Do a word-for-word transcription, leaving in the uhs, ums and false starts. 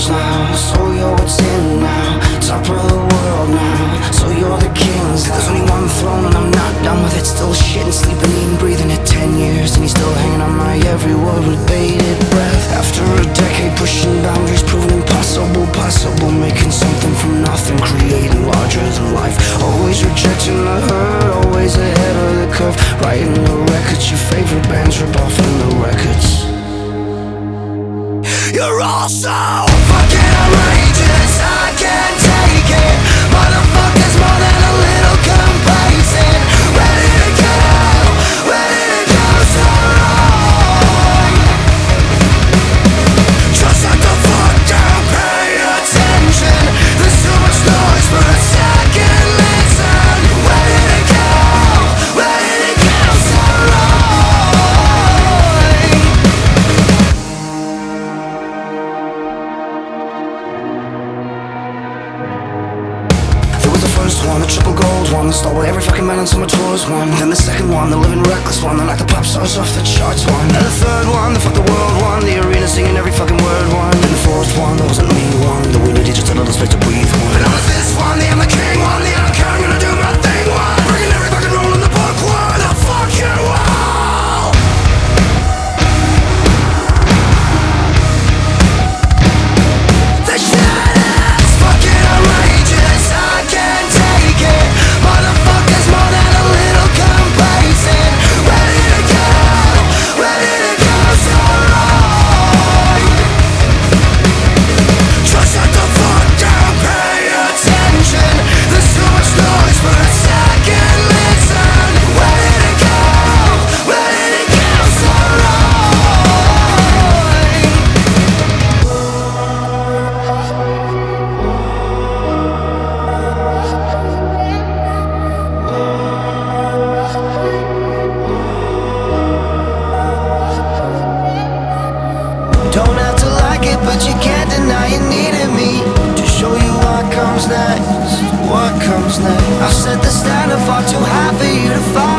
yours now, so you're what's in now. Top of the world now, so you're the kings. There's only one throne and I'm not done with it. Still shitting, sleeping, eating, breathing it ten years, and he's still hanging on my every word with bated breath. After a decade pushing boundaries, proving impossible, possible, making something from nothing, creating larger than life. Always rejecting the hurt, always ahead of the curve, writing the records your favorite bands rip off in the records. You're all so fucking outrageous, I can't take it. Motherfuckers more than a little complacent. Where did it go? Where did it go so wrong? Just shut the fuck down, pay attention. There's too much noise for a second, listen. Where did it go? Where did it go so wrong? One, the triple gold one, the stole every fucking man on summer tours one. Then the second one, the living reckless one, the like the pop stars off the charts one. And the third one, the fuck the world one, the arena singing every fucking word one. And the fourth one, that wasn't me one, the we needed just a little space to breathe one. And I was this one, the I'm the king one, the I don't care, I'm gonna do my thing one. Bringing every fucking rule in the book one, I'll fuck you all. This shit is fucking outrageous, I can't take it. Motherfuckers more than a little complacent. Where did it go? Where did it go so wrong? Just shut the fuck down, pay attention. There's too much noise for a second, listen. Where did it go? Where did it go so wrong? Don't have to like it, but you can't deny you needed me to show you what comes next, what comes next. I've set the standard far too high for you to find.